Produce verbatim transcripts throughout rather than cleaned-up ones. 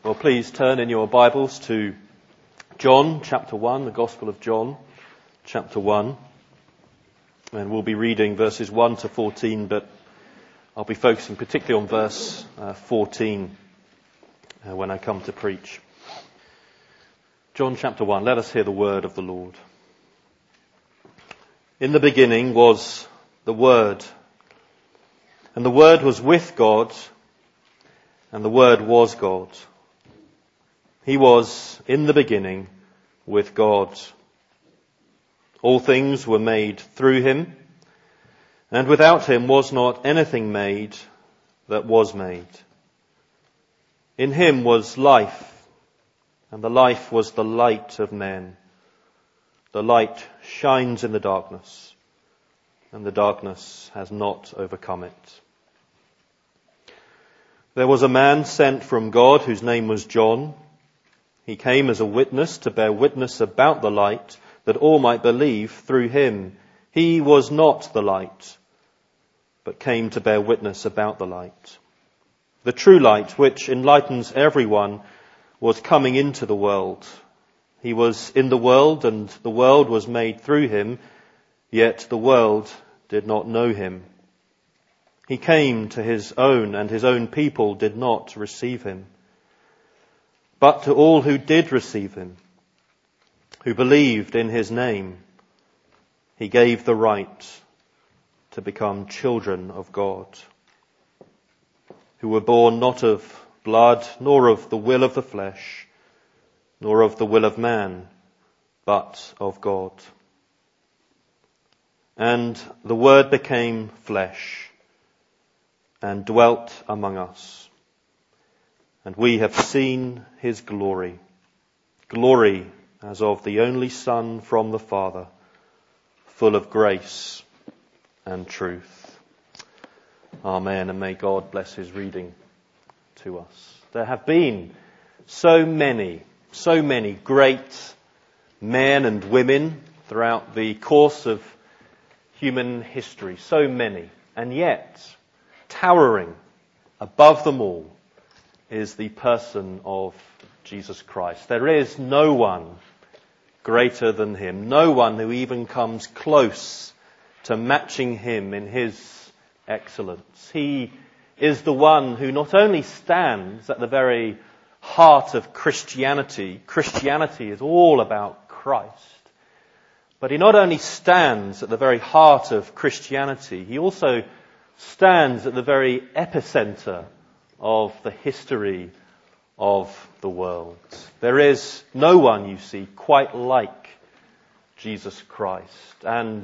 Well, please turn in your Bibles to John chapter one, the Gospel of John chapter one. And we'll be reading verses one to fourteen, but I'll be focusing particularly on verse uh, fourteen uh, when I come to preach. John chapter one, let us hear the word of the Lord. In the beginning was the Word, and the Word was with God, and the Word was God. He was in the beginning with God. All things were made through him, and without him was not anything made that was made. In him was life, and the life was the light of men. The light shines in the darkness, and the darkness has not overcome it. There was a man sent from God whose name was John. He came as a witness to bear witness about the light, that all might believe through him. He was not the light, but came to bear witness about the light. The true light, which enlightens everyone, was coming into the world. He was in the world, and the world was made through him, yet the world did not know him. He came to his own, and his own people did not receive him. But to all who did receive him, who believed in his name, he gave the right to become children of God, who were born not of blood, nor of the will of the flesh, nor of the will of man, but of God. And the Word became flesh and dwelt among us. And we have seen his glory, glory as of the only Son from the Father, full of grace and truth. Amen, and may God bless his reading to us. There have been so many, so many great men and women throughout the course of human history, so many, and yet towering above them all is the person of Jesus Christ. There is no one greater than him, no one who even comes close to matching him in his excellence. He is the one who not only stands at the very heart of Christianity, Christianity is all about Christ, but he not only stands at the very heart of Christianity, he also stands at the very epicenter of the history of the world. There is no one, you see, quite like Jesus Christ. And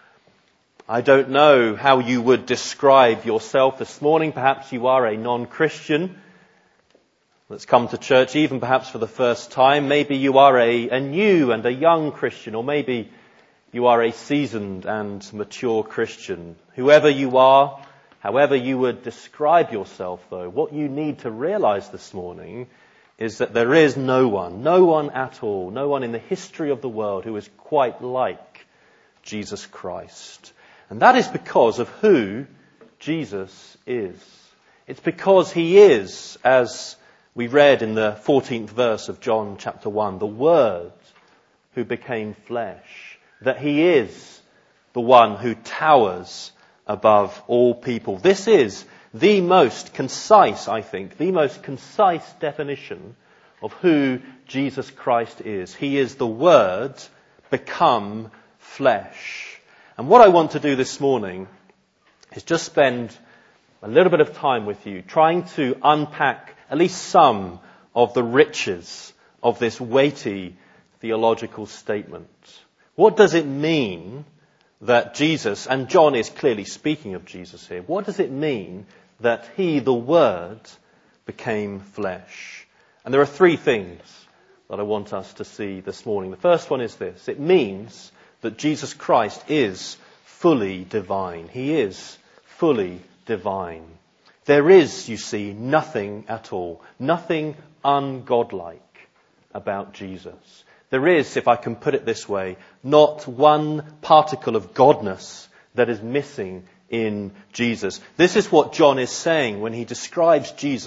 I don't know how you would describe yourself this morning. Perhaps you are a non-Christian that's come to church, even perhaps for the first time. Maybe you are a, a new and a young Christian, or maybe you are a seasoned and mature Christian. Whoever you are, however you would describe yourself, though, what you need to realize this morning is that there is no one, no one at all, no one in the history of the world who is quite like Jesus Christ. And that is because of who Jesus is. It's because he is, as we read in the fourteenth verse of John chapter one, the Word who became flesh, that he is the one who towers above all people. This is the most concise, I think, the most concise definition of who Jesus Christ is. He is the Word become flesh. And what I want to do this morning is just spend a little bit of time with you trying to unpack at least some of the riches of this weighty theological statement. What does it mean that Jesus, and John is clearly speaking of Jesus here, what does it mean that he, the Word, became flesh? And there are three things that I want us to see this morning. The first one is this. It means that Jesus Christ is fully divine. He is fully divine. There is, you see, nothing at all, nothing ungodlike about Jesus. There is, if I can put it this way, not one particle of godness that is missing in Jesus. This is what John is saying when he describes Jesus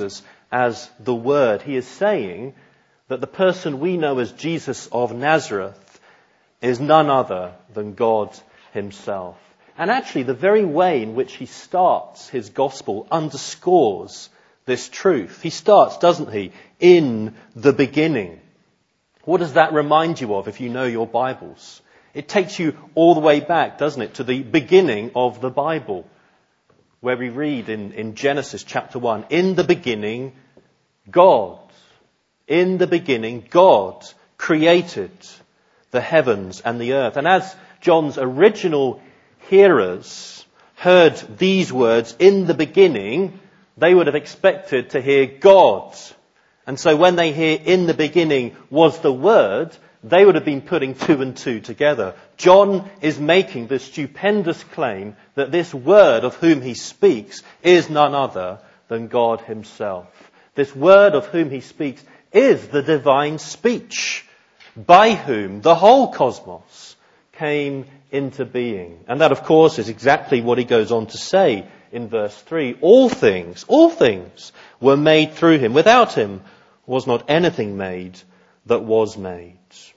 as the Word. He is saying that the person we know as Jesus of Nazareth is none other than God himself. And actually, the very way in which he starts his gospel underscores this truth. He starts, doesn't he, in the beginning. What does that remind you of if you know your Bibles? It takes you all the way back, doesn't it, to the beginning of the Bible, where we read in, in Genesis chapter one, in the beginning, God. In the beginning, God created the heavens and the earth. And as John's original hearers heard these words, in the beginning, they would have expected to hear God. And so when they hear in the beginning was the Word, they would have been putting two and two together. John is making the stupendous claim that this Word of whom he speaks is none other than God himself. This Word of whom he speaks is the divine speech by whom the whole cosmos came into being. And that, of course, is exactly what he goes on to say in verse three. All things, all things were made through him. Without him was not anything made that was made.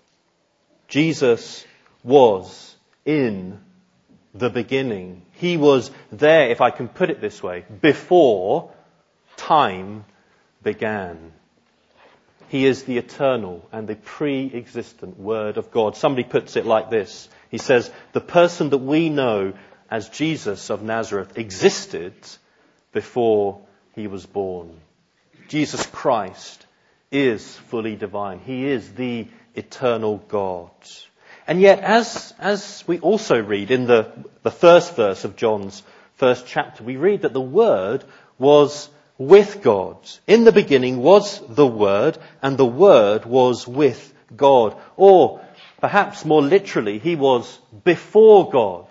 Jesus was in the beginning. He was there, if I can put it this way, before time began. He is the eternal and the pre-existent Word of God. Somebody puts it like this. He says, the person that we know as Jesus of Nazareth existed before he was born. Jesus Christ is fully divine. He is the eternal God. And yet, as, as we also read in the, the first verse of John's first chapter, we read that the Word was with God. In the beginning was the Word, and the Word was with God. Or, perhaps more literally, he was before God.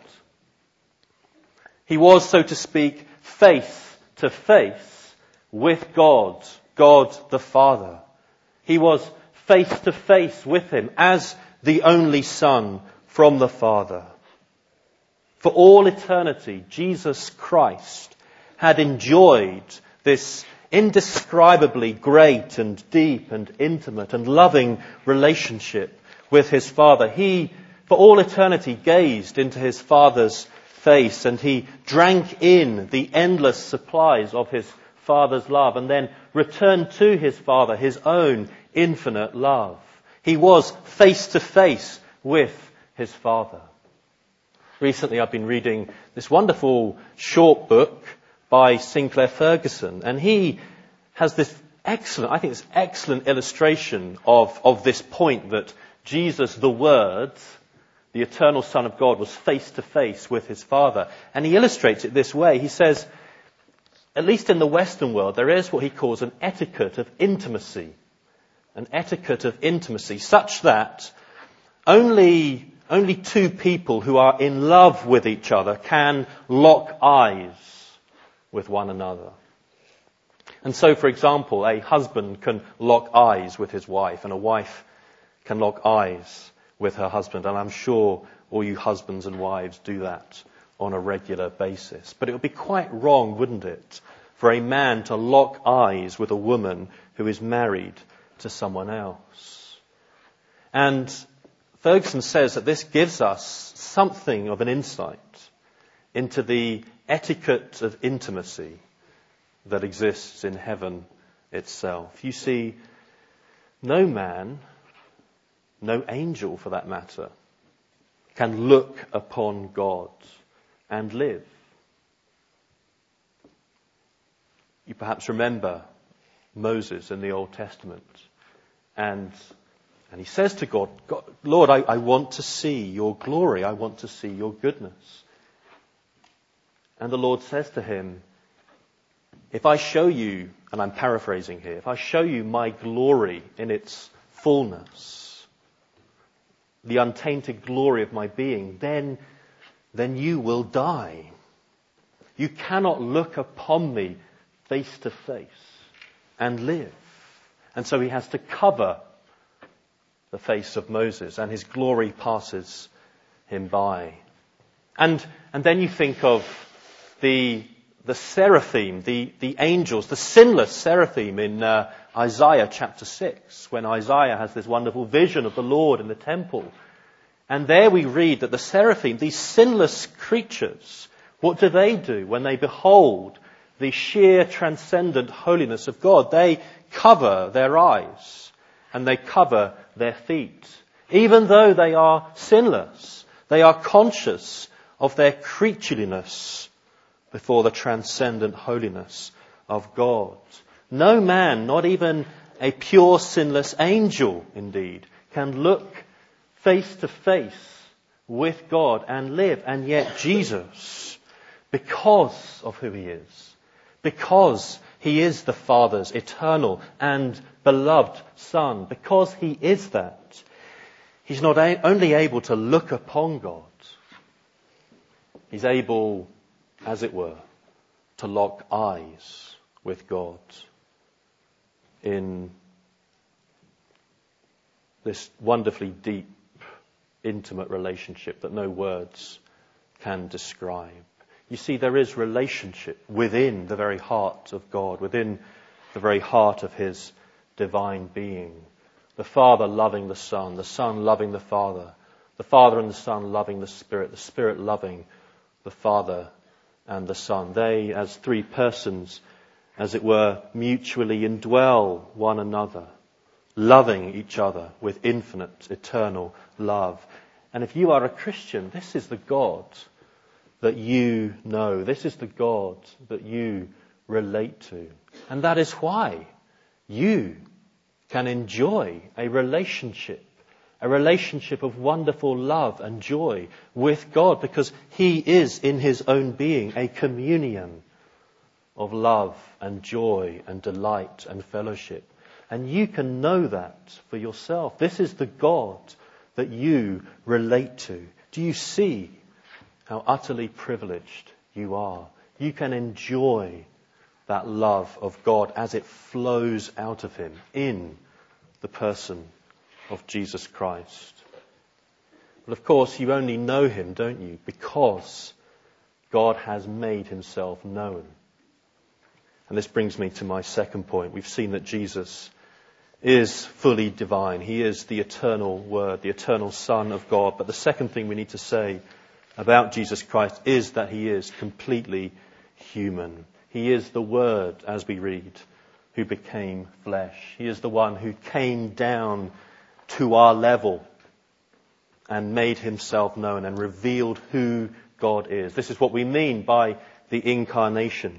He was, so to speak, face to face with God, God the Father. He was face to face with him as the only Son from the Father. For all eternity, Jesus Christ had enjoyed this indescribably great and deep and intimate and loving relationship with his Father. He, for all eternity, gazed into his Father's face and he drank in the endless supplies of his Father's love and then returned to his Father his own infinite love. He was face to face with his Father. Recently I've been reading this wonderful short book by Sinclair Ferguson, and he has this excellent, I think this excellent illustration of, of this point that Jesus, the Word, the eternal Son of God, was face to face with his Father. And he illustrates it this way. He says, at least in the Western world, there is what he calls an etiquette of intimacy. An etiquette of intimacy, such that only, only two people who are in love with each other can lock eyes with one another. And so, for example, a husband can lock eyes with his wife, and a wife can lock eyes with her husband. And I'm sure all you husbands and wives do that on a regular basis. But it would be quite wrong, wouldn't it, for a man to lock eyes with a woman who is married to someone else. And Ferguson says that this gives us something of an insight into the etiquette of intimacy that exists in heaven itself. You see, no man, no angel for that matter, can look upon God and live. You perhaps remember Moses in the Old Testament. And, and he says to God, God Lord, I, I want to see your glory. I want to see your goodness. And the Lord says to him, if I show you, and I'm paraphrasing here, if I show you my glory in its fullness, the untainted glory of my being, then, then you will die. You cannot look upon me face to face and live. And so he has to cover the face of Moses, and his glory passes him by. And, and then you think of the, the seraphim, the, the angels, the sinless seraphim in uh, Isaiah chapter six, when Isaiah has this wonderful vision of the Lord in the temple. And there we read that the seraphim, these sinless creatures, what do they do when they behold the sheer transcendent holiness of God? They cover their eyes and they cover their feet. Even though they are sinless, they are conscious of their creatureliness before the transcendent holiness of God. No man, not even a pure sinless angel indeed, can look face to face with God and live. And yet Jesus, because of who he is, because he is the Father's eternal and beloved Son, because he is that, he's not a- only able to look upon God, he's able, as it were, to lock eyes with God in this wonderfully deep, intimate relationship that no words can describe. You see, there is relationship within the very heart of God, within the very heart of his divine being. The Father loving the Son, the Son loving the Father, the Father and the Son loving the Spirit, the Spirit loving the Father and the Son. They, as three persons, as it were, mutually indwell one another, loving each other with infinite, eternal love. And if you are a Christian, this is the God that you know. This is the God that you relate to. And that is why you can enjoy a relationship, a relationship of wonderful love and joy with God, because he is in his own being a communion of love and joy and delight and fellowship. And you can know that for yourself. This is the God that you relate to. Do you see how utterly privileged you are? You can enjoy that love of God as it flows out of him in the person of Jesus Christ. But of course, you only know him, don't you? Because God has made himself known. And this brings me to my second point. We've seen that Jesus is fully divine. He is the eternal Word, the eternal Son of God. But the second thing we need to say about Jesus Christ is that he is completely human. He is the Word, as we read, who became flesh. He is the one who came down to our level and made himself known and revealed who God is. This is what we mean by the incarnation.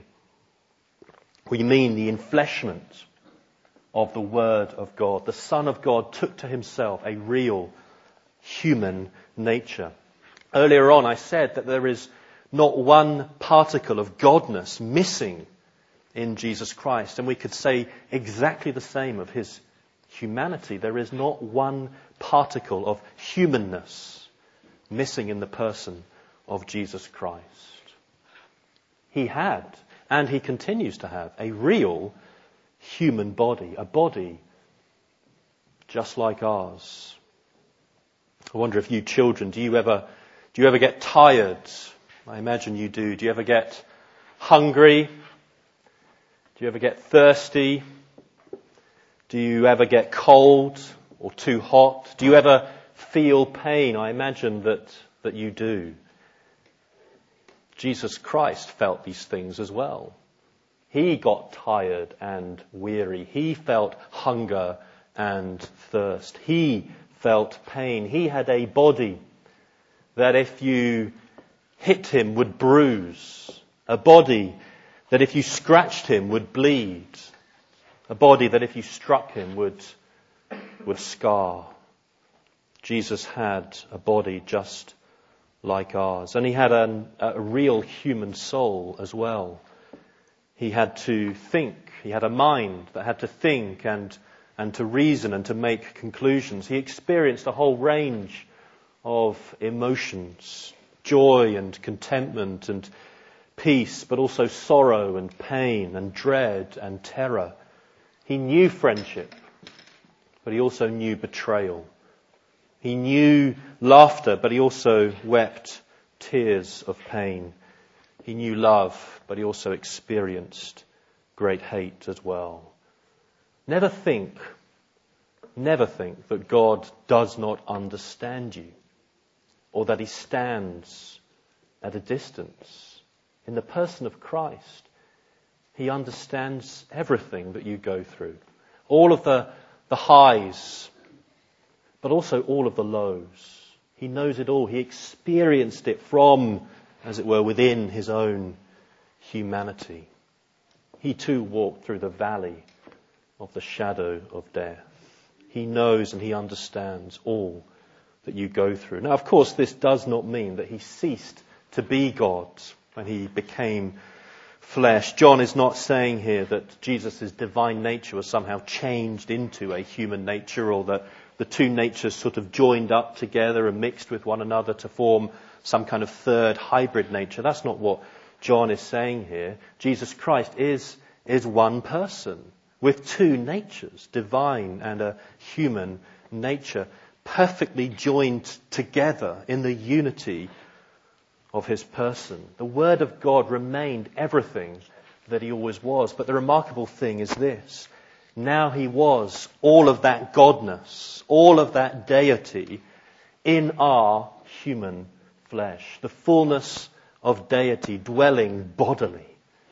We mean the enfleshment of the Word of God. The Son of God took to himself a real human nature. Earlier on I said that there is not one particle of godness missing in Jesus Christ. And we could say exactly the same of his humanity. There is not one particle of humanness missing in the person of Jesus Christ. He had, and he continues to have, a real human body, a body just like ours. I wonder if you children, do you ever, do you ever get tired? I imagine you do. Do you ever get hungry? Do you ever get thirsty? Do you ever get cold or too hot? Do you ever feel pain? I imagine that, that you do. Jesus Christ felt these things as well. He got tired and weary. He felt hunger and thirst. He felt pain. He had a body that if you hit him would bruise. A body that if you scratched him would bleed. A body that if you struck him would, would scar. Jesus had a body just like ours. And he had an, a real human soul as well. He had to think. He had a mind that had to think and, and to reason and to make conclusions. He experienced a whole range of emotions, joy and contentment and peace, but also sorrow and pain and dread and terror. He knew friendship, but he also knew betrayal. He knew laughter, but he also wept tears of pain. He knew love, but he also experienced great hate as well. Never think, never think that God does not understand you, or that he stands at a distance. In the person of Christ, he understands everything that you go through. All of the, the highs, but also all of the lows. He knows it all. He experienced it from, as it were, within his own humanity. He too walked through the valley of the shadow of death. He knows and he understands all that you go through. Now, of course, this does not mean that he ceased to be God when he became flesh. John is not saying here that Jesus' divine nature was somehow changed into a human nature, or that the two natures sort of joined up together and mixed with one another to form some kind of third hybrid nature. That's not what John is saying here. Jesus Christ is, is one person with two natures, divine and a human nature, perfectly joined together in the unity of his person. The Word of God remained everything that he always was. But the remarkable thing is this. Now he was all of that godness, all of that deity in our human flesh. The fullness of deity dwelling bodily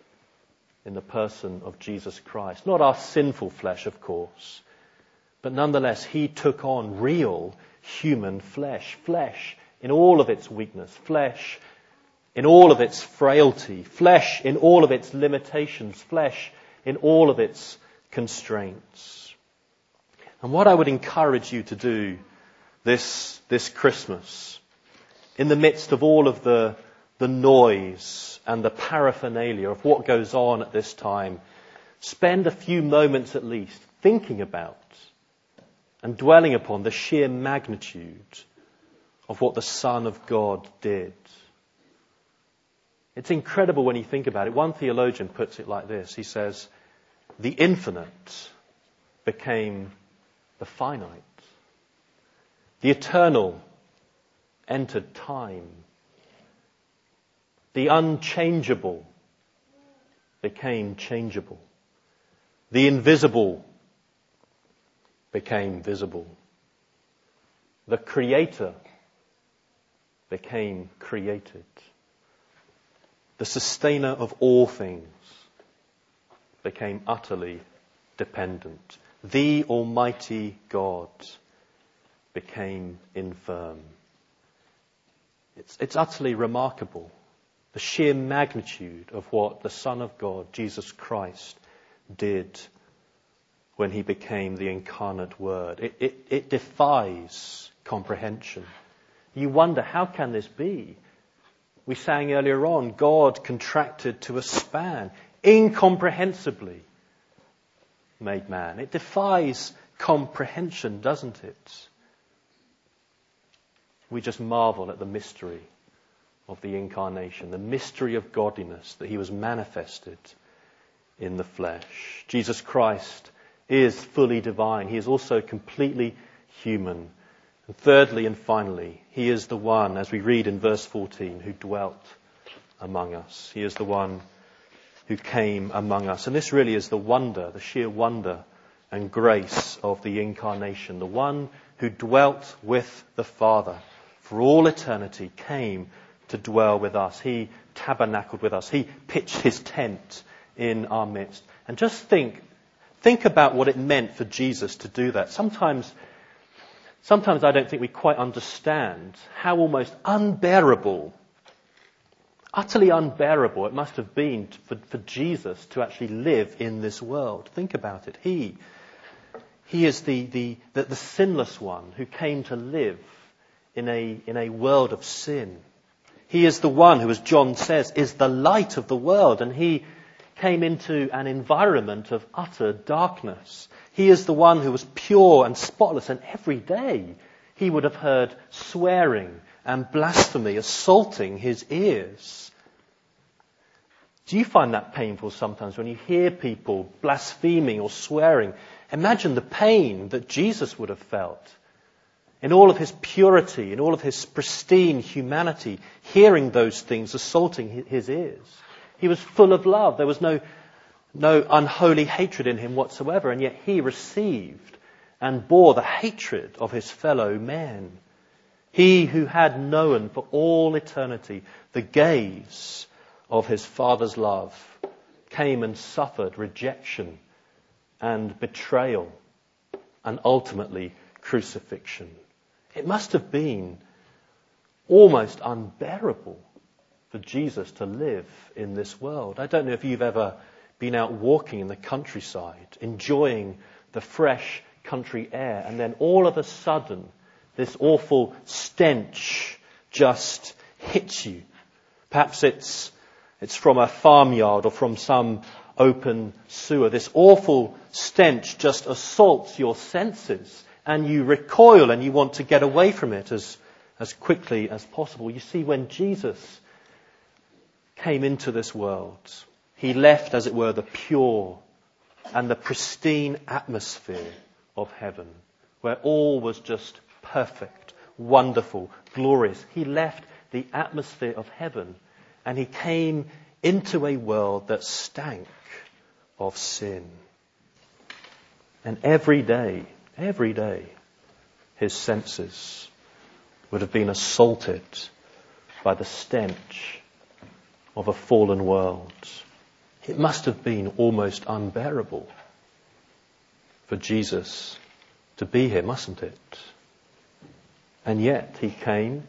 in the person of Jesus Christ. Not our sinful flesh, of course, but nonetheless he took on real human flesh. Flesh in all of its weakness. Flesh in all of its frailty. Flesh in all of its limitations. Flesh in all of its constraints. And what I would encourage you to do this, this Christmas, in the midst of all of the, the noise and the paraphernalia of what goes on at this time, spend a few moments at least thinking about and dwelling upon the sheer magnitude of what the Son of God did. It's incredible when you think about it. One theologian puts it like this. He says, the infinite became the finite. The eternal entered time. The unchangeable became changeable. The invisible became visible. The Creator became created. The sustainer of all things became utterly dependent. The Almighty God became infirm. It's, it's utterly remarkable, the sheer magnitude of what the Son of God, Jesus Christ, did when he became the incarnate Word. It, it, it defies comprehension. You wonder, how can this be? We sang earlier on, God contracted to a span, incomprehensibly made man. It defies comprehension, doesn't it? We just marvel at the mystery of the incarnation, the mystery of godliness, that he was manifested in the flesh. Jesus Christ is fully divine. He is also completely human. And thirdly and finally, he is the one, as we read in verse fourteen, who dwelt among us. He is the one who came among us. And this really is the wonder, the sheer wonder and grace of the incarnation. The one who dwelt with the Father for all eternity came to dwell with us. He tabernacled with us. He pitched his tent in our midst. And just think, think about what it meant for Jesus to do that. Sometimes, sometimes I don't think we quite understand how almost unbearable, utterly unbearable it must have been for, for Jesus to actually live in this world. Think about it. He, he is the, the, the, the sinless one who came to live in a, in a world of sin. He is the one who, as John says, is the light of the world, and he came into an environment of utter darkness. He is the one who was pure and spotless, and every day he would have heard swearing and blasphemy assaulting his ears. Do you find that painful sometimes when you hear people blaspheming or swearing? Imagine the pain that Jesus would have felt in all of his purity, in all of his pristine humanity, hearing those things assaulting his ears. He was full of love. There was no, no unholy hatred in him whatsoever, and yet he received and bore the hatred of his fellow men. He who had known for all eternity the gaze of his Father's love came and suffered rejection and betrayal and ultimately crucifixion. It must have been almost unbearable for Jesus to live in this world. I don't know if you've ever been out walking in the countryside, enjoying the fresh country air, and then all of a sudden this awful stench just hits you. Perhaps it's it's from a farmyard or from some open sewer. This awful stench just assaults your senses, and you recoil and you want to get away from it as, as quickly as possible. You see, when Jesus came into this world, he left, as it were, the pure and the pristine atmosphere of heaven, where all was just perfect, wonderful, glorious. He left the atmosphere of heaven and he came into a world that stank of sin. And every day, every day, his senses would have been assaulted by the stench of a fallen world. It must have been almost unbearable for Jesus to be here, mustn't it? And yet he came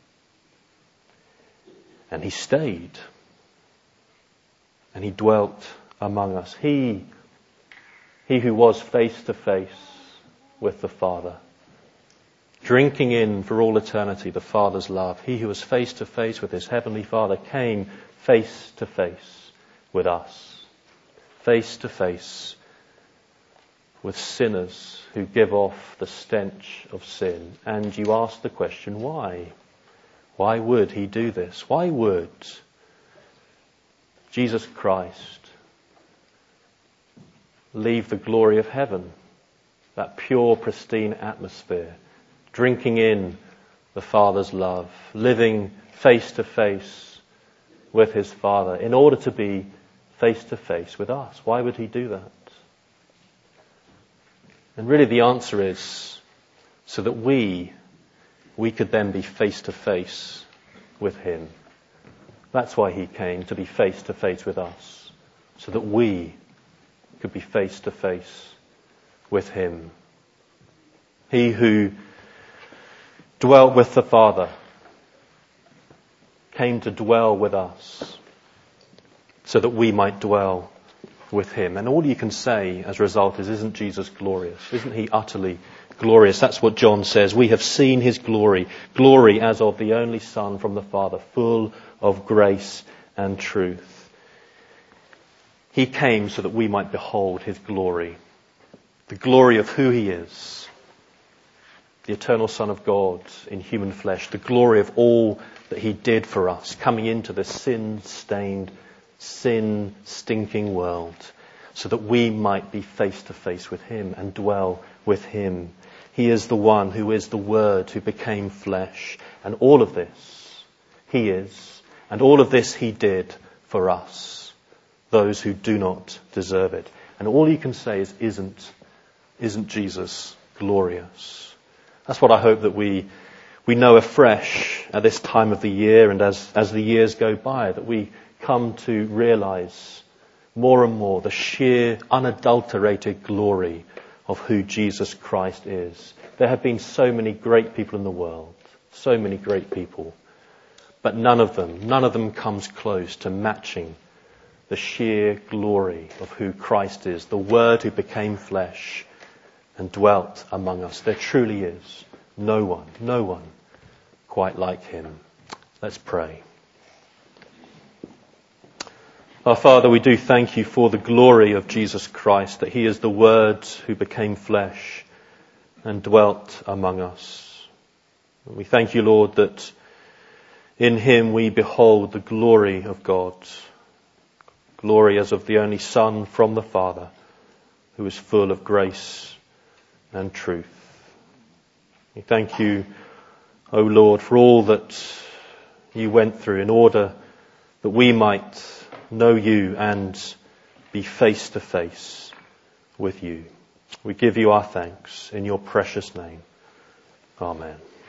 and he stayed and he dwelt among us. He, he who was face to face with the Father, drinking in for all eternity the Father's love. He who was face to face with his heavenly Father came face to face with us, face to face with sinners who give off the stench of sin. And you ask the question, why? Why would he do this? Why would Jesus Christ leave the glory of heaven, that pure, pristine atmosphere, drinking in the Father's love, living face to face with his Father, in order to be face to face with us? Why would he do that? And really the answer is so that we, we could then be face to face with him. That's why he came, to be face to face with us, so that we could be face to face with him. He who dwelt with the Father came to dwell with us so that we might dwell with him. And all you can say as a result is, isn't Jesus glorious? Isn't he utterly glorious? That's what John says. We have seen his glory, glory as of the only Son from the Father, full of grace and truth. He came so that we might behold his glory, the glory of who he is, the eternal Son of God in human flesh, the glory of all that he did for us, coming into this sin-stained, sin-stinking world, so that we might be face to face with him and dwell with him. He is the one who is the Word who became flesh. And all of this he is, and all of this he did for us, those who do not deserve it. And all you can say is, isn't, isn't Jesus glorious? That's what I hope that we we know afresh at this time of the year, and as, as the years go by, that we come to realize more and more the sheer, unadulterated glory of who Jesus Christ is. There have been so many great people in the world, so many great people, but none of them, none of them comes close to matching the sheer glory of who Christ is, the Word who became flesh and dwelt among us. There truly is no one, no one quite like him. Let's pray. Our Father, we do thank you for the glory of Jesus Christ, that he is the Word who became flesh and dwelt among us. And we thank you, Lord, that in him we behold the glory of God, glory as of the only Son from the Father, who is full of grace and truth. We thank you, O Lord, for all that you went through in order that we might know you and be face to face with you. We give you our thanks in your precious name. Amen.